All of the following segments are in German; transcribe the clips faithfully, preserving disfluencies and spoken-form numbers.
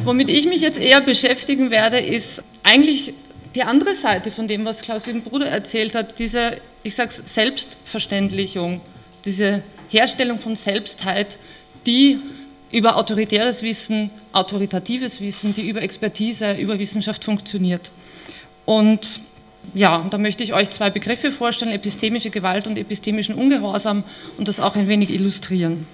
Womit ich mich jetzt eher beschäftigen werde, ist eigentlich die andere Seite von dem, was Klaus-Jürgen Bruder erzählt hat, diese, ich sage es, Selbstverständlichung, diese Herstellung von Selbstheit, die über autoritäres Wissen, autoritatives Wissen, die über Expertise, über Wissenschaft funktioniert. Und ja, da möchte ich euch zwei Begriffe vorstellen, epistemische Gewalt und epistemischen Ungehorsam, und das auch ein wenig illustrieren.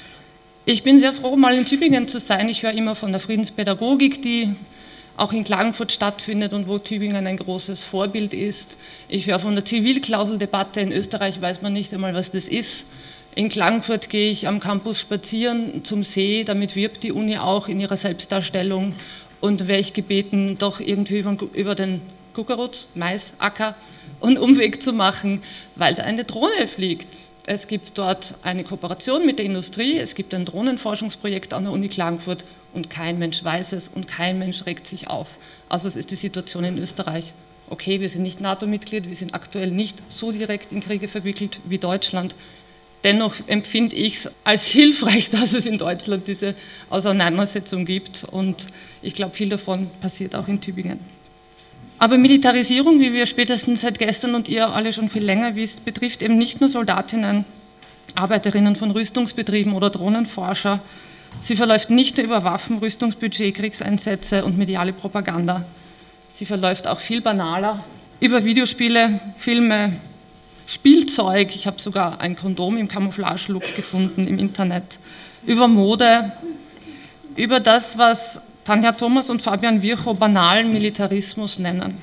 Ich bin sehr froh, mal in Tübingen zu sein. Ich höre immer von der Friedenspädagogik, die auch in Klagenfurt stattfindet und wo Tübingen ein großes Vorbild ist. Ich höre von der Zivilklauseldebatte. In Österreich weiß man nicht einmal, was das ist. In Klagenfurt gehe ich am Campus spazieren zum See, damit wirbt die Uni auch in ihrer Selbstdarstellung, und wäre ich gebeten, doch irgendwie über, über den Kuckerutz, Mais, Acker und Umweg zu machen, weil da eine Drohne fliegt. Es gibt dort eine Kooperation mit der Industrie, es gibt ein Drohnenforschungsprojekt an der Uni Klagenfurt und kein Mensch weiß es und kein Mensch regt sich auf. Also es ist die Situation in Österreich. Okay, wir sind nicht NATO-Mitglied, wir sind aktuell nicht so direkt in Kriege verwickelt wie Deutschland. Dennoch empfinde ich es als hilfreich, dass es in Deutschland diese Auseinandersetzung gibt, und ich glaube, viel davon passiert auch in Tübingen. Aber Militarisierung, wie wir spätestens seit gestern und ihr alle schon viel länger wisst, betrifft eben nicht nur Soldatinnen, Arbeiterinnen von Rüstungsbetrieben oder Drohnenforscher. Sie verläuft nicht nur über Waffen, Rüstungsbudget, Kriegseinsätze und mediale Propaganda. Sie verläuft auch viel banaler über Videospiele, Filme, Spielzeug. Ich habe sogar ein Kondom im Camouflage-Look gefunden im Internet. Über Mode, über das, was Tanja Thomas und Fabian Virchow banalen Militarismus nennen.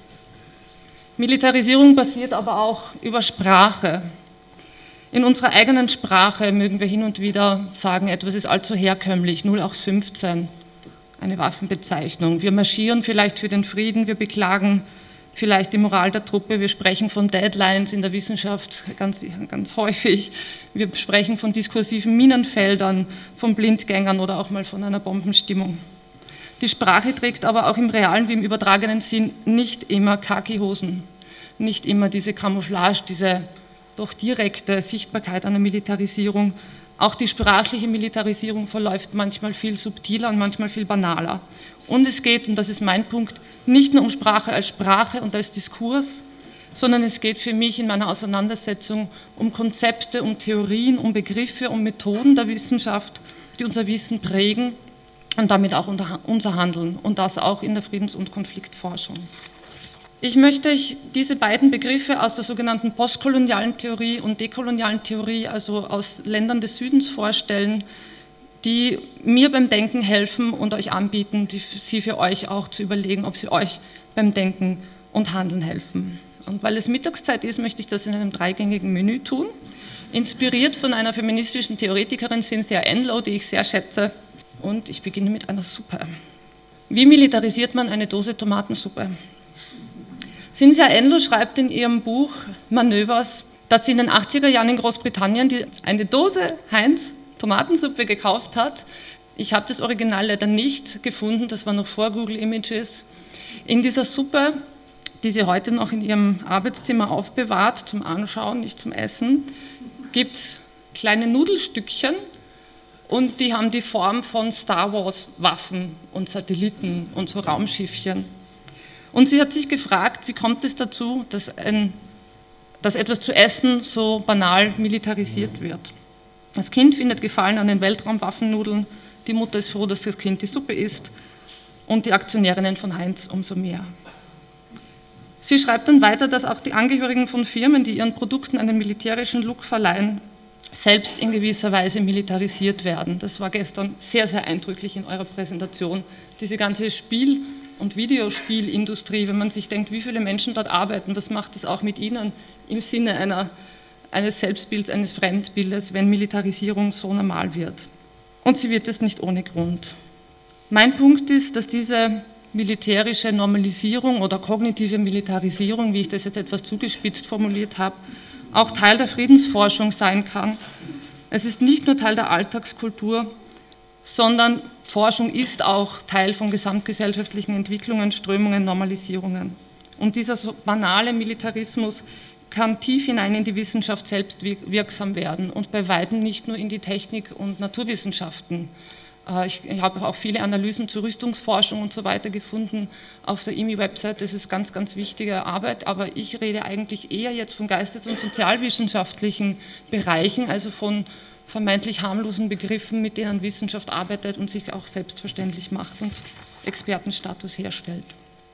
Militarisierung basiert aber auch über Sprache. In unserer eigenen Sprache mögen wir hin und wieder sagen, etwas ist allzu herkömmlich, null acht fünfzehn, eine Waffenbezeichnung. Wir marschieren vielleicht für den Frieden, wir beklagen vielleicht die Moral der Truppe, wir sprechen von Deadlines in der Wissenschaft ganz, ganz häufig, wir sprechen von diskursiven Minenfeldern, von Blindgängern oder auch mal von einer Bombenstimmung. Die Sprache trägt aber auch im realen wie im übertragenen Sinn nicht immer Khaki-Hosen, nicht immer diese Camouflage, diese doch direkte Sichtbarkeit einer Militarisierung. Auch die sprachliche Militarisierung verläuft manchmal viel subtiler und manchmal viel banaler. Und es geht, und das ist mein Punkt, nicht nur um Sprache als Sprache und als Diskurs, sondern es geht für mich in meiner Auseinandersetzung um Konzepte, um Theorien, um Begriffe, um Methoden der Wissenschaft, die unser Wissen prägen und damit auch unser Handeln, und das auch in der Friedens- und Konfliktforschung. Ich möchte euch diese beiden Begriffe aus der sogenannten postkolonialen Theorie und dekolonialen Theorie, also aus Ländern des Südens, vorstellen, die mir beim Denken helfen und euch anbieten, die, sie für euch auch zu überlegen, ob sie euch beim Denken und Handeln helfen. Und weil es Mittagszeit ist, möchte ich das in einem dreigängigen Menü tun, inspiriert von einer feministischen Theoretikerin, Cynthia Enloe, die ich sehr schätze. Und ich beginne mit einer Suppe. Wie militarisiert man eine Dose Tomatensuppe? Cynthia Enloe schreibt in ihrem Buch Manövers, dass sie in den achtziger Jahren in Großbritannien die, eine Dose Heinz Tomatensuppe gekauft hat. Ich habe das Original leider nicht gefunden, das war noch vor Google Images. In dieser Suppe, die sie heute noch in ihrem Arbeitszimmer aufbewahrt, zum Anschauen, nicht zum Essen, gibt es kleine Nudelstückchen, und die haben die Form von Star Wars Waffen und Satelliten und so Raumschiffchen. Und sie hat sich gefragt, wie kommt es dazu, dass, ein, dass etwas zu essen so banal militarisiert wird. Das Kind findet Gefallen an den Weltraumwaffennudeln, die Mutter ist froh, dass das Kind die Suppe isst, und die Aktionärinnen von Heinz umso mehr. Sie schreibt dann weiter, dass auch die Angehörigen von Firmen, die ihren Produkten einen militärischen Look verleihen, selbst in gewisser Weise militarisiert werden. Das war gestern sehr, sehr eindrücklich in eurer Präsentation. Diese ganze Spiel- und Videospielindustrie, wenn man sich denkt, wie viele Menschen dort arbeiten, was macht das auch mit ihnen im Sinne einer, eines Selbstbilds, eines Fremdbildes, wenn Militarisierung so normal wird. Und sie wird es nicht ohne Grund. Mein Punkt ist, dass diese militärische Normalisierung oder kognitive Militarisierung, wie ich das jetzt etwas zugespitzt formuliert habe, auch Teil der Friedensforschung sein kann. Es ist nicht nur Teil der Alltagskultur, sondern Forschung ist auch Teil von gesamtgesellschaftlichen Entwicklungen, Strömungen, Normalisierungen. Und dieser so banale Militarismus kann tief hinein in die Wissenschaft selbst wirksam werden und bei weitem nicht nur in die Technik- und Naturwissenschaften. Ich habe auch viele Analysen zur Rüstungsforschung und so weiter gefunden auf der I M I-Website. Das ist ganz, ganz wichtige Arbeit, aber ich rede eigentlich eher jetzt von geistes- und sozialwissenschaftlichen Bereichen, also von vermeintlich harmlosen Begriffen, mit denen Wissenschaft arbeitet und sich auch selbstverständlich macht und Expertenstatus herstellt.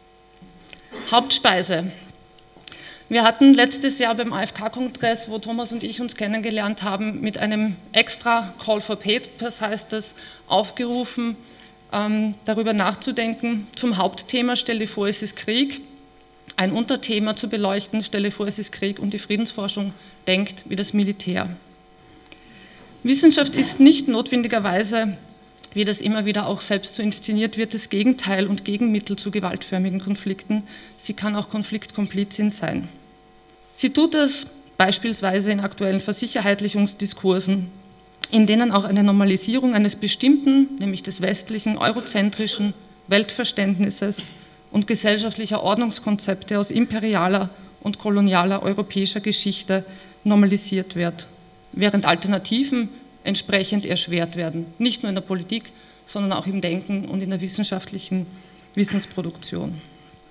Hauptspeise. Wir hatten letztes Jahr beim A F K-Kongress, wo Thomas und ich uns kennengelernt haben, mit einem extra Call for Papers, heißt das, aufgerufen, ähm, darüber nachzudenken, zum Hauptthema, stell dir vor, es ist Krieg, ein Unterthema zu beleuchten, stell dir vor, es ist Krieg und die Friedensforschung denkt wie das Militär. Wissenschaft ist nicht notwendigerweise, wie das immer wieder auch selbst so inszeniert wird, das Gegenteil und Gegenmittel zu gewaltförmigen Konflikten. Sie kann auch Konfliktkomplizin sein. Sie tut es beispielsweise in aktuellen Versicherheitlichungsdiskursen, in denen auch eine Normalisierung eines bestimmten, nämlich des westlichen, eurozentrischen Weltverständnisses und gesellschaftlicher Ordnungskonzepte aus imperialer und kolonialer europäischer Geschichte normalisiert wird, während Alternativen entsprechend erschwert werden, nicht nur in der Politik, sondern auch im Denken und in der wissenschaftlichen Wissensproduktion.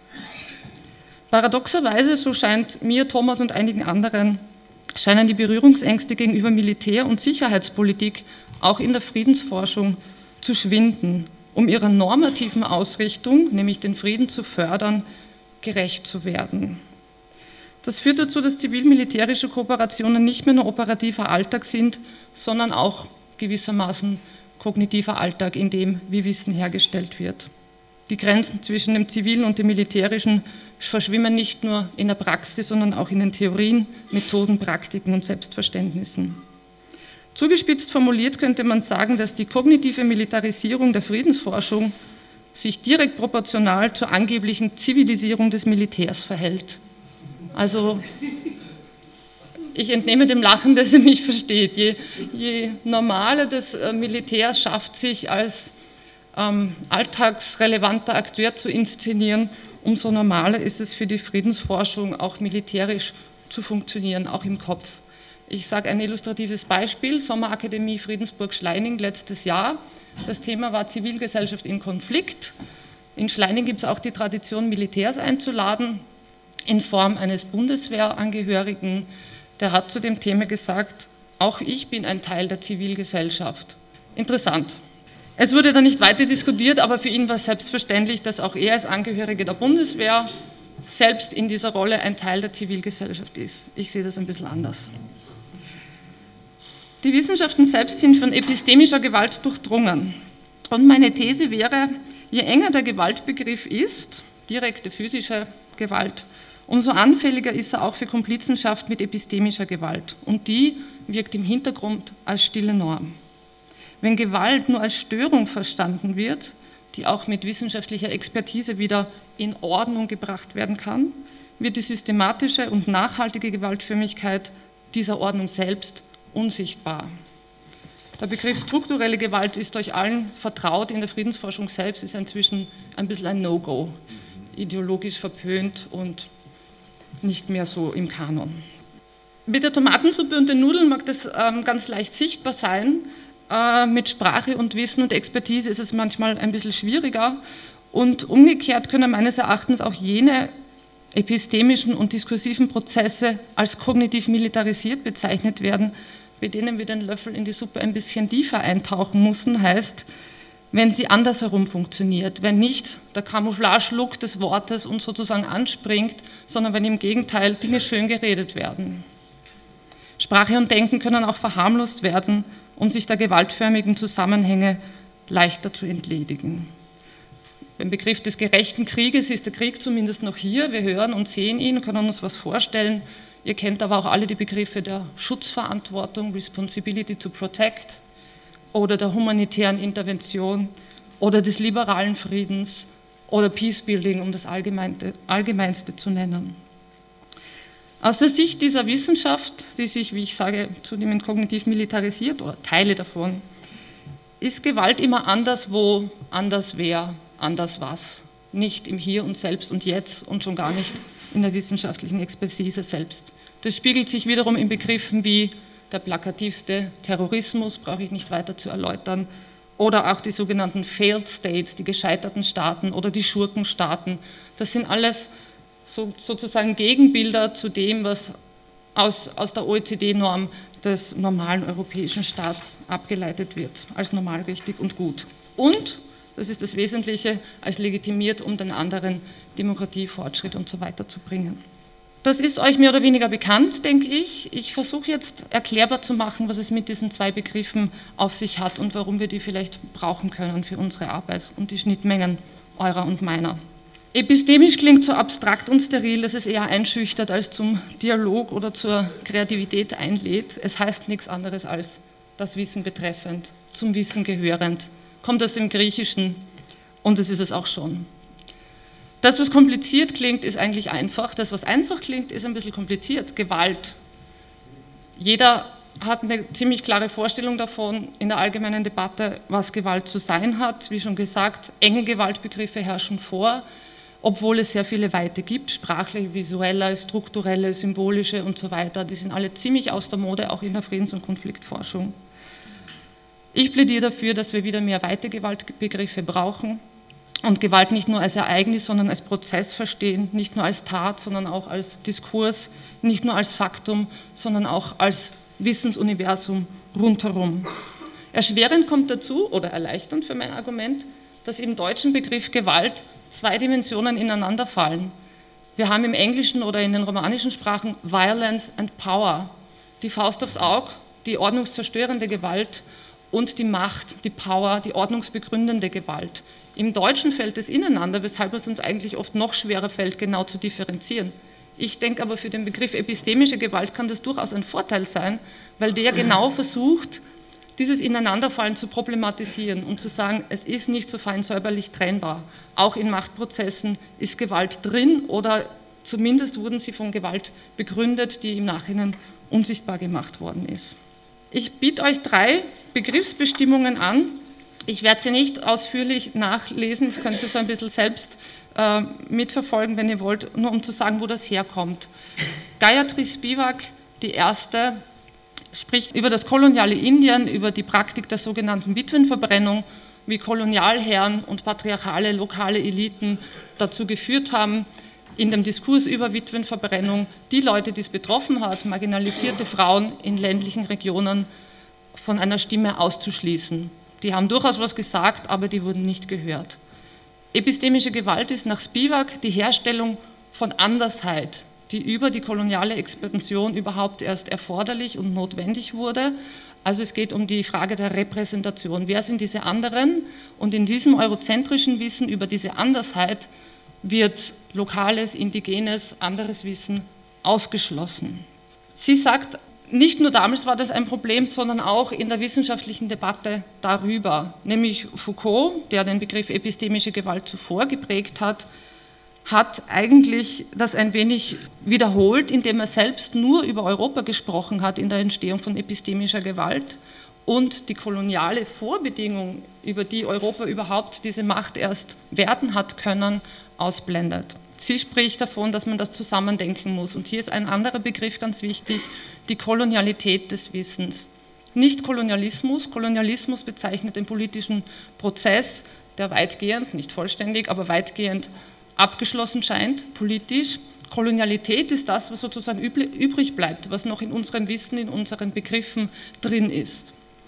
Paradoxerweise, so scheint mir, Thomas und einigen anderen, scheinen die Berührungsängste gegenüber Militär- und Sicherheitspolitik auch in der Friedensforschung zu schwinden, um ihrer normativen Ausrichtung, nämlich den Frieden zu fördern, gerecht zu werden. Das führt dazu, dass zivil-militärische Kooperationen nicht mehr nur operativer Alltag sind, sondern auch gewissermaßen kognitiver Alltag, in dem wie Wissen hergestellt wird. Die Grenzen zwischen dem Zivilen und dem Militärischen verschwimmen nicht nur in der Praxis, sondern auch in den Theorien, Methoden, Praktiken und Selbstverständnissen. Zugespitzt formuliert könnte man sagen, dass die kognitive Militarisierung der Friedensforschung sich direkt proportional zur angeblichen Zivilisierung des Militärs verhält. Also ich entnehme dem Lachen, dass ihr mich versteht. Je, je normaler das Militär schafft, sich als ähm, alltagsrelevanter Akteur zu inszenieren, umso normaler ist es für die Friedensforschung auch militärisch zu funktionieren, auch im Kopf. Ich sage ein illustratives Beispiel, Sommerakademie Friedensburg-Schleining letztes Jahr. Das Thema war Zivilgesellschaft im Konflikt. In Schleining gibt es auch die Tradition, Militärs einzuladen, in Form eines Bundeswehrangehörigen. Der hat zu dem Thema gesagt, auch ich bin ein Teil der Zivilgesellschaft. Interessant. Es wurde dann nicht weiter diskutiert, aber für ihn war es selbstverständlich, dass auch er als Angehöriger der Bundeswehr selbst in dieser Rolle ein Teil der Zivilgesellschaft ist. Ich sehe das ein bisschen anders. Die Wissenschaften selbst sind von epistemischer Gewalt durchdrungen. Und meine These wäre, je enger der Gewaltbegriff ist, direkte physische Gewalt, umso anfälliger ist er auch für Komplizenschaft mit epistemischer Gewalt. Und die wirkt im Hintergrund als stille Norm. Wenn Gewalt nur als Störung verstanden wird, die auch mit wissenschaftlicher Expertise wieder in Ordnung gebracht werden kann, wird die systematische und nachhaltige Gewaltförmigkeit dieser Ordnung selbst unsichtbar. Der Begriff strukturelle Gewalt ist euch allen vertraut, in der Friedensforschung selbst ist inzwischen ein bisschen ein No-Go, ideologisch verpönt und nicht mehr so im Kanon. Mit der Tomatensuppe und den Nudeln mag das ähm, ganz leicht sichtbar sein. Äh, mit Sprache und Wissen und Expertise ist es manchmal ein bisschen schwieriger. Und umgekehrt können meines Erachtens auch jene epistemischen und diskursiven Prozesse als kognitiv militarisiert bezeichnet werden, bei denen wir den Löffel in die Suppe ein bisschen tiefer eintauchen müssen, heißt, wenn sie andersherum funktioniert, wenn nicht der Camouflage-Look des Wortes uns sozusagen anspringt, sondern wenn im Gegenteil Dinge schön geredet werden. Sprache und Denken können auch verharmlost werden, um sich der gewaltförmigen Zusammenhänge leichter zu entledigen. Beim Begriff des gerechten Krieges ist der Krieg zumindest noch hier, wir hören und sehen ihn, können uns was vorstellen. Ihr kennt aber auch alle die Begriffe der Schutzverantwortung, Responsibility to Protect, oder der humanitären Intervention oder des liberalen Friedens oder Peacebuilding, um das Allgemeinste, Allgemeinste zu nennen. Aus der Sicht dieser Wissenschaft, die sich, wie ich sage, zunehmend kognitiv militarisiert, oder Teile davon, ist Gewalt immer anderswo, anders wer, anders was. Nicht im Hier und Selbst und Jetzt und schon gar nicht in der wissenschaftlichen Expertise selbst. Das spiegelt sich wiederum in Begriffen wie der plakativste Terrorismus, brauche ich nicht weiter zu erläutern, oder auch die sogenannten Failed States, die gescheiterten Staaten oder die Schurkenstaaten. Das sind alles so, sozusagen Gegenbilder zu dem, was aus, aus der O E C D-Norm des normalen europäischen Staats abgeleitet wird, als normal, richtig und gut. Und, das ist das Wesentliche, als legitimiert, um den anderen Demokratie, Fortschritt und so weiter zu bringen. Das ist euch mehr oder weniger bekannt, denke ich. Ich versuche jetzt erklärbar zu machen, was es mit diesen zwei Begriffen auf sich hat und warum wir die vielleicht brauchen können für unsere Arbeit und die Schnittmengen eurer und meiner. Epistemisch klingt so abstrakt und steril, dass es eher einschüchtert als zum Dialog oder zur Kreativität einlädt. Es heißt nichts anderes als das Wissen betreffend, zum Wissen gehörend. Kommt aus dem Griechischen und das ist es auch schon. Das, was kompliziert klingt, ist eigentlich einfach. Das, was einfach klingt, ist ein bisschen kompliziert. Gewalt. Jeder hat eine ziemlich klare Vorstellung davon in der allgemeinen Debatte, was Gewalt zu sein hat. Wie schon gesagt, enge Gewaltbegriffe herrschen vor, obwohl es sehr viele Weite gibt, sprachliche, visuelle, strukturelle, symbolische und so weiter. Die sind alle ziemlich aus der Mode, auch in der Friedens- und Konfliktforschung. Ich plädiere dafür, dass wir wieder mehr weite Gewaltbegriffe brauchen und Gewalt nicht nur als Ereignis, sondern als Prozess verstehen, nicht nur als Tat, sondern auch als Diskurs, nicht nur als Faktum, sondern auch als Wissensuniversum rundherum. Erschwerend kommt dazu, oder erleichternd für mein Argument, dass im deutschen Begriff Gewalt zwei Dimensionen ineinander fallen. Wir haben im Englischen oder in den romanischen Sprachen Violence and Power, die Faust aufs Auge, die ordnungszerstörende Gewalt und die Macht, die Power, die ordnungsbegründende Gewalt. Im Deutschen fällt es ineinander, weshalb es uns eigentlich oft noch schwerer fällt, genau zu differenzieren. Ich denke aber, für den Begriff epistemische Gewalt kann das durchaus ein Vorteil sein, weil der genau versucht, dieses Ineinanderfallen zu problematisieren und zu sagen, es ist nicht so fein säuberlich trennbar. Auch in Machtprozessen ist Gewalt drin oder zumindest wurden sie von Gewalt begründet, die im Nachhinein unsichtbar gemacht worden ist. Ich biete euch drei Begriffsbestimmungen an. Ich werde sie nicht ausführlich nachlesen, das könnt ihr so ein bisschen selbst äh, mitverfolgen, wenn ihr wollt, nur um zu sagen, wo das herkommt. Gayatri Spivak, die erste, spricht über das koloniale Indien, über die Praktik der sogenannten Witwenverbrennung, wie Kolonialherren und patriarchale lokale Eliten dazu geführt haben, in dem Diskurs über Witwenverbrennung die Leute, die es betroffen hat, marginalisierte Frauen in ländlichen Regionen von einer Stimme auszuschließen. Die haben durchaus was gesagt, aber die wurden nicht gehört. Epistemische Gewalt ist nach Spivak die Herstellung von Andersheit, die über die koloniale Expansion überhaupt erst erforderlich und notwendig wurde. Also es geht um die Frage der Repräsentation. Wer sind diese anderen? Und in diesem eurozentrischen Wissen über diese Andersheit wird lokales, indigenes, anderes Wissen ausgeschlossen. Sie sagt, nicht nur damals war das ein Problem, sondern auch in der wissenschaftlichen Debatte darüber. Nämlich Foucault, der den Begriff epistemische Gewalt zuvor geprägt hat, hat eigentlich das ein wenig wiederholt, indem er selbst nur über Europa gesprochen hat in der Entstehung von epistemischer Gewalt und die koloniale Vorbedingung, über die Europa überhaupt diese Macht erst werden hat können, ausblendet. Sie spricht davon, dass man das zusammendenken muss. Und hier ist ein anderer Begriff ganz wichtig, die Kolonialität des Wissens. Nicht Kolonialismus. Kolonialismus bezeichnet den politischen Prozess, der weitgehend, nicht vollständig, aber weitgehend abgeschlossen scheint, politisch. Kolonialität ist das, was sozusagen übrig bleibt, was noch in unserem Wissen, in unseren Begriffen drin ist.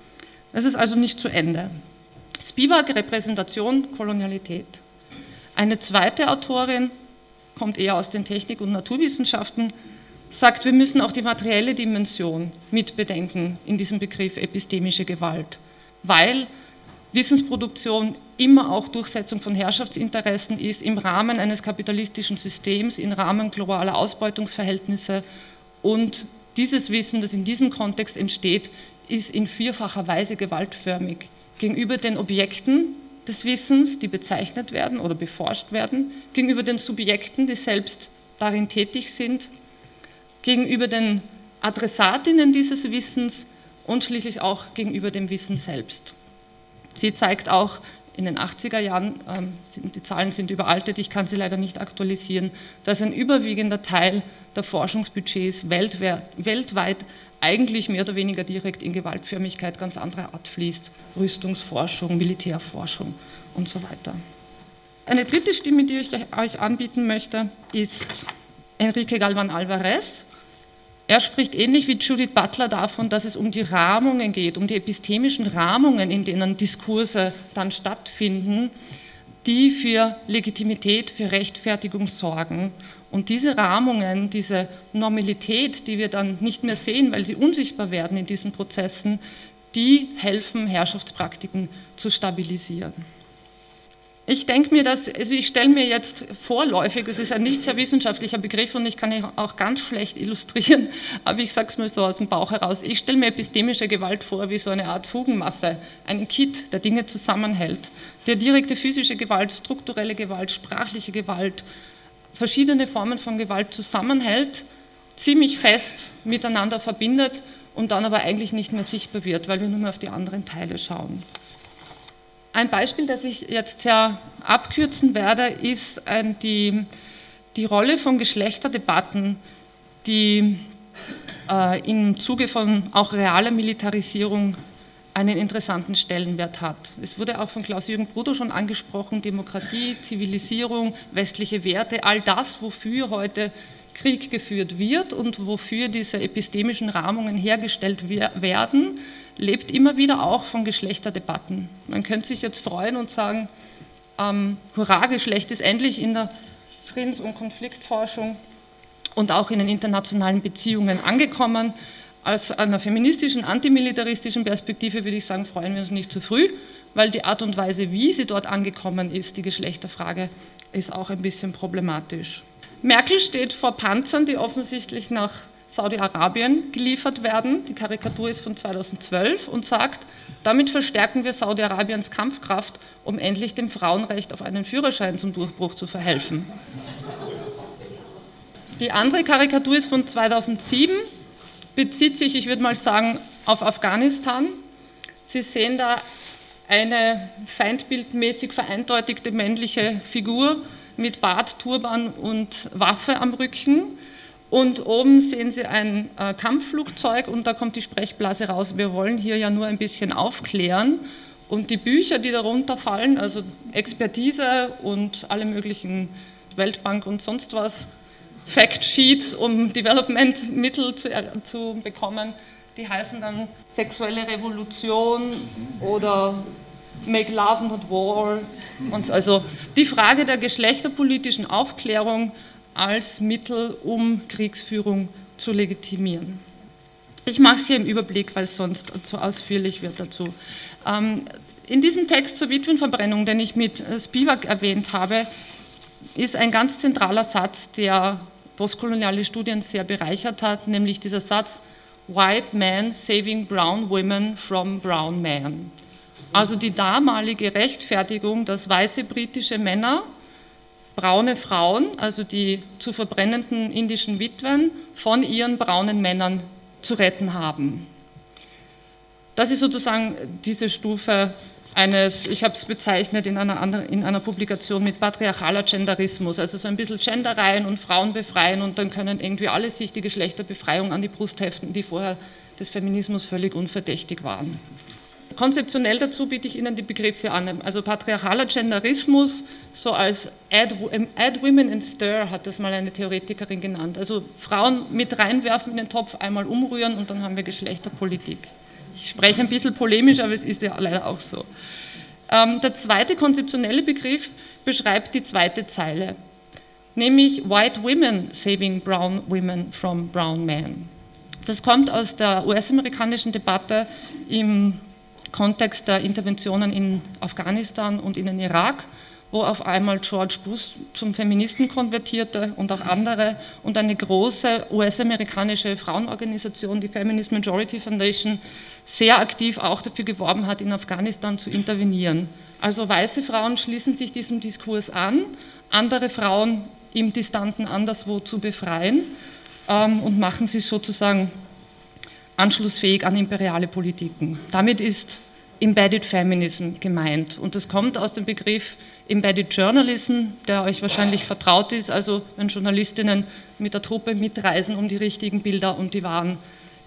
Das ist also nicht zu Ende. Spivak, Repräsentation, Kolonialität. Eine zweite Autorin, kommt eher aus den Technik- und Naturwissenschaften, sagt, wir müssen auch die materielle Dimension mitbedenken in diesem Begriff epistemische Gewalt, weil Wissensproduktion immer auch Durchsetzung von Herrschaftsinteressen ist im Rahmen eines kapitalistischen Systems, im Rahmen globaler Ausbeutungsverhältnisse und dieses Wissen, das in diesem Kontext entsteht, ist in vierfacher Weise gewaltförmig gegenüber den Objekten des Wissens, die bezeichnet werden oder beforscht werden, gegenüber den Subjekten, die selbst darin tätig sind, gegenüber den Adressatinnen dieses Wissens und schließlich auch gegenüber dem Wissen selbst. Sie zeigt auch in den achtziger Jahren, die Zahlen sind überaltet, ich kann sie leider nicht aktualisieren, dass ein überwiegender Teil der Forschungsbudgets weltweit eigentlich mehr oder weniger direkt in Gewaltförmigkeit ganz anderer Art fließt. Rüstungsforschung, Militärforschung und so weiter. Eine dritte Stimme, die ich euch anbieten möchte, ist Enrique Galván Alvarez. Er spricht ähnlich wie Judith Butler davon, dass es um die Rahmungen geht, um die epistemischen Rahmungen, in denen Diskurse dann stattfinden, die für Legitimität, für Rechtfertigung sorgen. Und diese Rahmungen, diese Normalität, die wir dann nicht mehr sehen, weil sie unsichtbar werden in diesen Prozessen, die helfen, Herrschaftspraktiken zu stabilisieren. Ich denke mir, dass, also ich stelle mir jetzt vorläufig, es ist ein nicht sehr wissenschaftlicher Begriff und ich kann ihn auch ganz schlecht illustrieren, aber ich sage es mal so aus dem Bauch heraus, ich stelle mir epistemische Gewalt vor wie so eine Art Fugenmasse, einen Kit, der Dinge zusammenhält, der direkte physische Gewalt, strukturelle Gewalt, sprachliche Gewalt, verschiedene Formen von Gewalt zusammenhält, ziemlich fest miteinander verbindet und dann aber eigentlich nicht mehr sichtbar wird, weil wir nur mehr auf die anderen Teile schauen. Ein Beispiel, das ich jetzt sehr abkürzen werde, ist die, die Rolle von Geschlechterdebatten, die äh, im Zuge von auch realer Militarisierung einen interessanten Stellenwert hat. Es wurde auch von Klaus-Jürgen Brudder schon angesprochen, Demokratie, Zivilisierung, westliche Werte, all das, wofür heute Krieg geführt wird und wofür diese epistemischen Rahmungen hergestellt werden, lebt immer wieder auch von Geschlechterdebatten. Man könnte sich jetzt freuen und sagen, ähm, hurra, Geschlecht ist endlich in der Friedens- und Konfliktforschung und auch in den internationalen Beziehungen angekommen. Aus einer feministischen, antimilitaristischen Perspektive würde ich sagen, freuen wir uns nicht zu früh, weil die Art und Weise, wie sie dort angekommen ist, die Geschlechterfrage, ist auch ein bisschen problematisch. Merkel steht vor Panzern, die offensichtlich nach Saudi-Arabien geliefert werden. Die Karikatur ist von zweitausendzwölf und sagt, damit verstärken wir Saudi-Arabiens Kampfkraft, um endlich dem Frauenrecht auf einen Führerschein zum Durchbruch zu verhelfen. Die andere Karikatur ist von zweitausendsieben, bezieht sich, ich würde mal sagen, auf Afghanistan. Sie sehen da eine feindbildmäßig vereindeutigte männliche Figur mit Bart, Turban und Waffe am Rücken. Und oben sehen Sie ein äh, Kampfflugzeug und da kommt die Sprechblase raus. Wir wollen hier ja nur ein bisschen aufklären. Und die Bücher, die darunter fallen, also Expertise und alle möglichen Weltbank und sonst was, Factsheets, um Development-Mittel zu, äh, zu bekommen, die heißen dann Sexuelle Revolution oder Make Love Not War. Und also die Frage der geschlechterpolitischen Aufklärung als Mittel, um Kriegsführung zu legitimieren. Ich mache es hier im Überblick, weil es sonst zu ausführlich wird dazu. In diesem Text zur Witwenverbrennung, den ich mit Spivak erwähnt habe, ist ein ganz zentraler Satz, der postkoloniale Studien sehr bereichert hat, nämlich dieser Satz, White men saving brown women from brown men. Also die damalige Rechtfertigung, dass weiße britische Männer braune Frauen, also die zu verbrennenden indischen Witwen, von ihren braunen Männern zu retten haben. Das ist sozusagen diese Stufe eines, ich habe es bezeichnet in einer, anderen, in einer Publikation mit patriarchaler Genderismus, also so ein bisschen Gender rein und Frauen befreien und dann können irgendwie alle sich die Geschlechterbefreiung an die Brust heften, die vorher des Feminismus völlig unverdächtig waren. Konzeptionell dazu biete ich Ihnen die Begriffe an. Also patriarchaler Genderismus, so als add, add Women and Stir, hat das mal eine Theoretikerin genannt. Also Frauen mit reinwerfen in den Topf, einmal umrühren und dann haben wir Geschlechterpolitik. Ich spreche ein bisschen polemisch, aber es ist ja leider auch so. Ähm, der zweite konzeptionelle Begriff beschreibt die zweite Zeile, nämlich White Women saving brown women from brown men. Das kommt aus der U S-amerikanischen Debatte im Kontext der Interventionen in Afghanistan und in den Irak, wo auf einmal George Bush zum Feministen konvertierte und auch andere und eine große U S-amerikanische Frauenorganisation, die Feminist Majority Foundation, sehr aktiv auch dafür geworben hat, in Afghanistan zu intervenieren. Also weiße Frauen schließen sich diesem Diskurs an, andere Frauen im distanten anderswo zu befreien ähm, und machen sich sozusagen anschlussfähig an imperiale Politiken. Damit ist Embedded Feminism gemeint und das kommt aus dem Begriff Embedded Journalism, der euch wahrscheinlich vertraut ist, also wenn Journalistinnen mit der Truppe mitreisen, um die richtigen Bilder und die wahren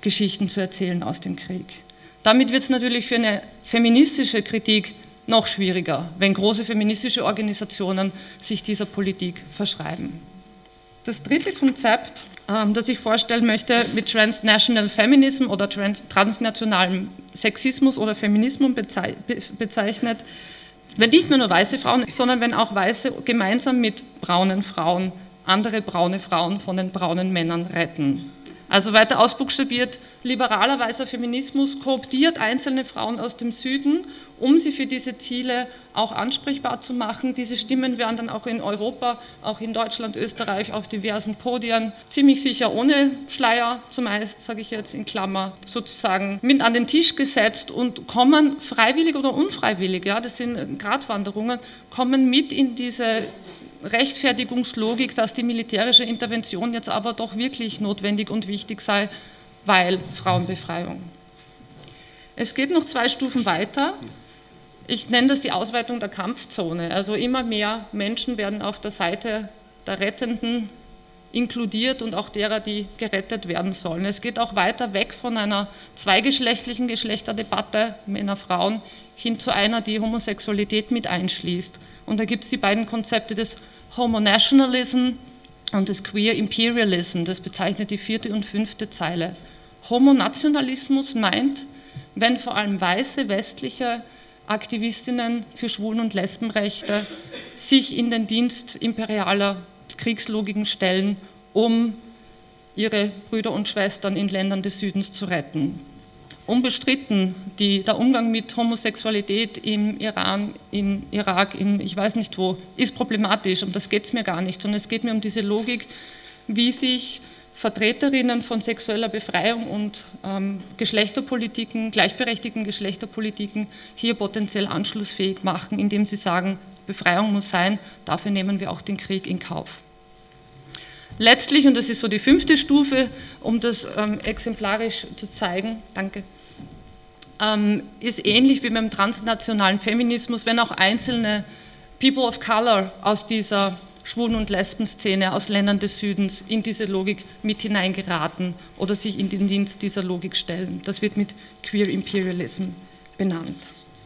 Geschichten zu erzählen aus dem Krieg. Damit wird es natürlich für eine feministische Kritik noch schwieriger, wenn große feministische Organisationen sich dieser Politik verschreiben. Das dritte Konzept, ähm, das ich vorstellen möchte, mit Transnational Feminism oder trans transnationalem Sexismus oder Feminismus bezeichnet, wenn nicht mehr nur weiße Frauen, sondern wenn auch Weiße gemeinsam mit braunen Frauen andere braune Frauen von den braunen Männern retten. Also weiter ausbuchstabiert, liberaler weißer Feminismus kooptiert einzelne Frauen aus dem Süden, um sie für diese Ziele auch ansprechbar zu machen. Diese Stimmen werden dann auch in Europa, auch in Deutschland, Österreich, auf diversen Podien, ziemlich sicher ohne Schleier, zumeist, sage ich jetzt in Klammer, sozusagen mit an den Tisch gesetzt und kommen freiwillig oder unfreiwillig, ja, das sind Gratwanderungen, kommen mit in diese Rechtfertigungslogik, dass die militärische Intervention jetzt aber doch wirklich notwendig und wichtig sei, weil Frauenbefreiung. Es geht noch zwei Stufen weiter. Ich nenne das die Ausweitung der Kampfzone. Also immer mehr Menschen werden auf der Seite der Rettenden inkludiert und auch derer, die gerettet werden sollen. Es geht auch weiter weg von einer zweigeschlechtlichen Geschlechterdebatte, Männer, Frauen, hin zu einer, die Homosexualität mit einschließt. Und da gibt es die beiden Konzepte des Homonationalism und des Queer Imperialism, das bezeichnet die vierte und fünfte Zeile. Homonationalismus meint, wenn vor allem weiße, westliche Aktivistinnen für Schwulen- und Lesbenrechte sich in den Dienst imperialer Kriegslogiken stellen, um ihre Brüder und Schwestern in Ländern des Südens zu retten. Unbestritten, die, der Umgang mit Homosexualität im Iran, in Irak, in ich weiß nicht wo, ist problematisch, um das geht es mir gar nicht, sondern es geht mir um diese Logik, wie sich Vertreterinnen von sexueller Befreiung und ähm, Geschlechterpolitiken, gleichberechtigten Geschlechterpolitiken hier potenziell anschlussfähig machen, indem sie sagen, Befreiung muss sein, dafür nehmen wir auch den Krieg in Kauf. Letztlich, und das ist so die fünfte Stufe, um das ähm, exemplarisch zu zeigen, danke, ähm, ist ähnlich wie beim transnationalen Feminismus, wenn auch einzelne People of Color aus dieser Schwulen- und Lesben-Szene aus Ländern des Südens in diese Logik mit hineingeraten oder sich in den Dienst dieser Logik stellen. Das wird mit Queer Imperialism benannt.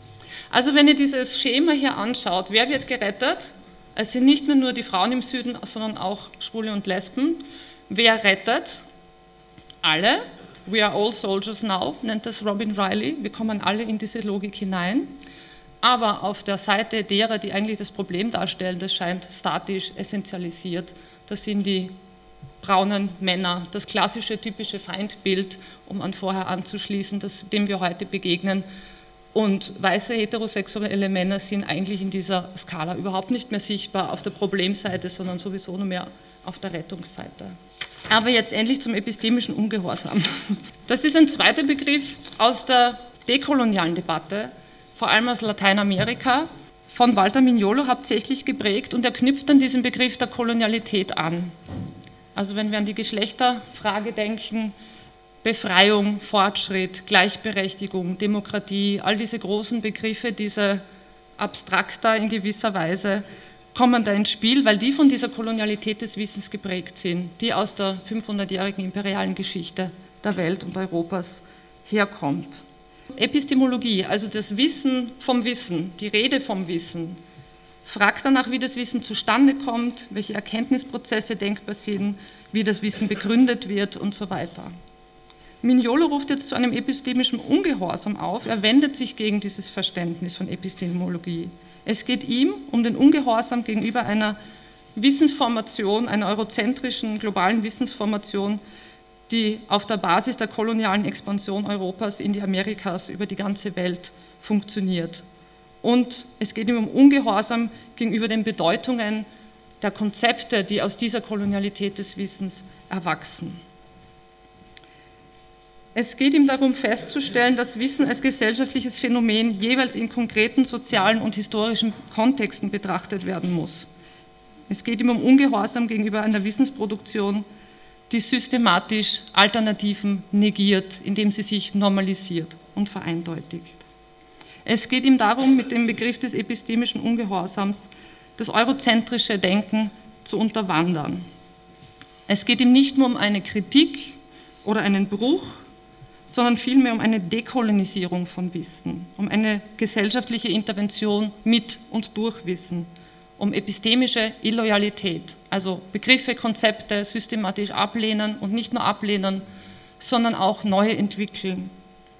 Also wenn ihr dieses Schema hier anschaut, wer wird gerettet? Es sind nicht mehr nur die Frauen im Süden, sondern auch Schwule und Lesben. Wer rettet? Alle. We are all soldiers now, nennt das Robin Riley. Wir kommen alle in diese Logik hinein. Aber auf der Seite derer, die eigentlich das Problem darstellen, das scheint statisch essentialisiert. Das sind die braunen Männer, das klassische, typische Feindbild, um an vorher anzuschließen, das, dem wir heute begegnen. Und weiße heterosexuelle Männer sind eigentlich in dieser Skala überhaupt nicht mehr sichtbar auf der Problemseite, sondern sowieso nur mehr auf der Rettungsseite. Aber jetzt endlich zum epistemischen Ungehorsam. Das ist ein zweiter Begriff aus der dekolonialen Debatte, vor allem aus Lateinamerika, von Walter Mignolo hauptsächlich geprägt, und er knüpft an diesen Begriff der Kolonialität an. Also wenn wir an die Geschlechterfrage denken, Befreiung, Fortschritt, Gleichberechtigung, Demokratie, all diese großen Begriffe, diese abstrakter in gewisser Weise, kommen da ins Spiel, weil die von dieser Kolonialität des Wissens geprägt sind, die aus der fünfhundertjährigen imperialen Geschichte der Welt und Europas herkommt. Epistemologie, also das Wissen vom Wissen, die Rede vom Wissen, fragt danach, wie das Wissen zustande kommt, welche Erkenntnisprozesse denkbar sind, wie das Wissen begründet wird und so weiter. Mignolo ruft jetzt zu einem epistemischen Ungehorsam auf, er wendet sich gegen dieses Verständnis von Epistemologie. Es geht ihm um den Ungehorsam gegenüber einer Wissensformation, einer eurozentrischen globalen Wissensformation, die auf der Basis der kolonialen Expansion Europas in die Amerikas über die ganze Welt funktioniert. Und es geht ihm um Ungehorsam gegenüber den Bedeutungen der Konzepte, die aus dieser Kolonialität des Wissens erwachsen. Es geht ihm darum festzustellen, dass Wissen als gesellschaftliches Phänomen jeweils in konkreten sozialen und historischen Kontexten betrachtet werden muss. Es geht ihm um Ungehorsam gegenüber einer Wissensproduktion, die systematisch Alternativen negiert, indem sie sich normalisiert und vereindeutigt. Es geht ihm darum, mit dem Begriff des epistemischen Ungehorsams das eurozentrische Denken zu unterwandern. Es geht ihm nicht nur um eine Kritik oder einen Bruch sondern vielmehr um eine Dekolonisierung von Wissen, um eine gesellschaftliche Intervention mit und durch Wissen, um epistemische Illoyalität, also Begriffe, Konzepte systematisch ablehnen und nicht nur ablehnen, sondern auch neu entwickeln.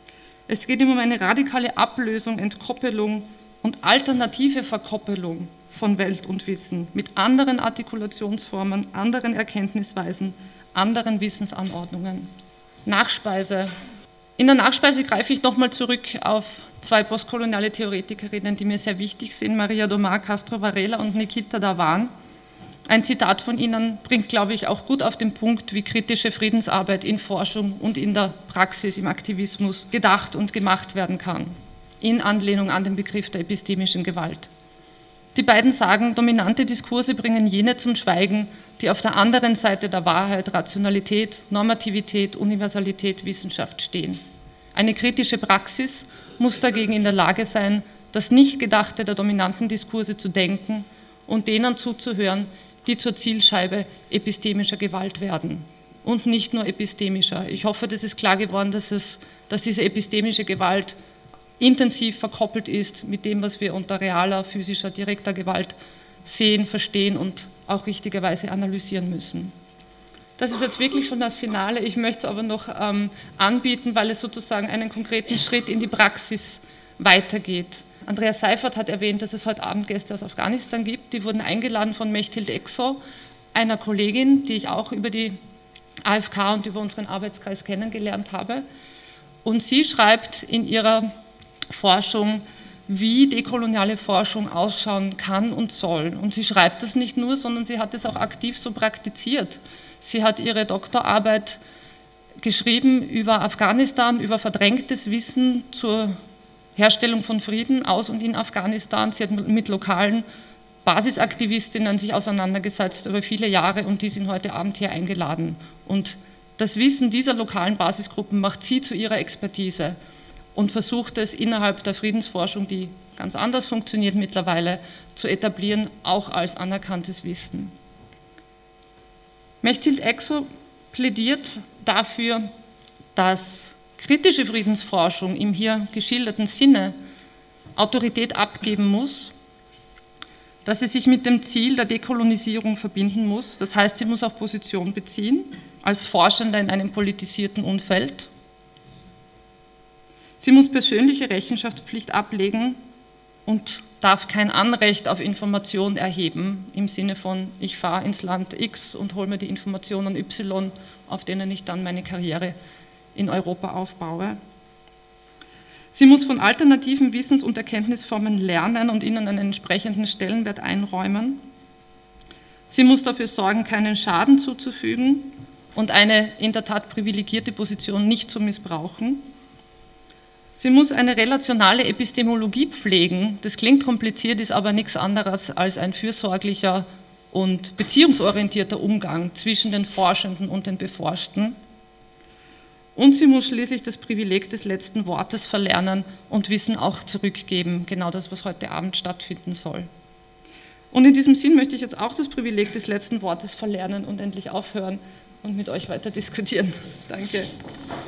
Es geht um eine radikale Ablösung, Entkoppelung und alternative Verkoppelung von Welt und Wissen mit anderen Artikulationsformen, anderen Erkenntnisweisen, anderen Wissensanordnungen. Nachspeise. In der Nachspeise greife ich nochmal zurück auf zwei postkoloniale Theoretikerinnen, die mir sehr wichtig sind, Maria Domar Castro Varela und Nikita Dhawan. Ein Zitat von ihnen bringt, glaube ich, auch gut auf den Punkt, wie kritische Friedensarbeit in Forschung und in der Praxis, im Aktivismus gedacht und gemacht werden kann, in Anlehnung an den Begriff der epistemischen Gewalt. Die beiden sagen, dominante Diskurse bringen jene zum Schweigen, die auf der anderen Seite der Wahrheit, Rationalität, Normativität, Universalität, Wissenschaft stehen. Eine kritische Praxis muss dagegen in der Lage sein, das Nichtgedachte der dominanten Diskurse zu denken und denen zuzuhören, die zur Zielscheibe epistemischer Gewalt werden. Und nicht nur epistemischer. Ich hoffe, das ist klar geworden, dass, es, dass diese epistemische Gewalt intensiv verkoppelt ist mit dem, was wir unter realer, physischer, direkter Gewalt sehen, verstehen und auch richtigerweise analysieren müssen. Das ist jetzt wirklich schon das Finale. Ich möchte es aber noch ähm, anbieten, weil es sozusagen einen konkreten Schritt in die Praxis weitergeht. Andreas Seifert hat erwähnt, dass es heute Abend Gäste aus Afghanistan gibt. Die wurden eingeladen von Mechthild Exo, einer Kollegin, die ich auch über die A F K und über unseren Arbeitskreis kennengelernt habe. Und sie schreibt in ihrer Forschung, wie dekoloniale Forschung ausschauen kann und soll. Und sie schreibt das nicht nur, sondern sie hat es auch aktiv so praktiziert. Sie hat ihre Doktorarbeit geschrieben über Afghanistan, über verdrängtes Wissen zur Herstellung von Frieden aus und in Afghanistan. Sie hat mit lokalen Basisaktivistinnen sich auseinandergesetzt über viele Jahre und die sind heute Abend hier eingeladen. Und das Wissen dieser lokalen Basisgruppen macht sie zu ihrer Expertise und versucht es innerhalb der Friedensforschung, die ganz anders funktioniert mittlerweile, zu etablieren, auch als anerkanntes Wissen. Mechthild Exo plädiert dafür, dass kritische Friedensforschung im hier geschilderten Sinne Autorität abgeben muss, dass sie sich mit dem Ziel der Dekolonisierung verbinden muss. Das heißt, sie muss auch Position beziehen, als Forschende in einem politisierten Umfeld. Sie muss persönliche Rechenschaftspflicht ablegen und darf kein Anrecht auf Information erheben, im Sinne von, ich fahre ins Land X und hole mir die Informationen Y, auf denen ich dann meine Karriere in Europa aufbaue. Sie muss von alternativen Wissens- und Erkenntnisformen lernen und ihnen einen entsprechenden Stellenwert einräumen. Sie muss dafür sorgen, keinen Schaden zuzufügen und eine in der Tat privilegierte Position nicht zu missbrauchen. Sie muss eine relationale Epistemologie pflegen. Das klingt kompliziert, ist aber nichts anderes als ein fürsorglicher und beziehungsorientierter Umgang zwischen den Forschenden und den Beforschten. Und sie muss schließlich das Privileg des letzten Wortes verlernen und Wissen auch zurückgeben, genau das, was heute Abend stattfinden soll. Und in diesem Sinn möchte ich jetzt auch das Privileg des letzten Wortes verlernen und endlich aufhören und mit euch weiter diskutieren. Danke.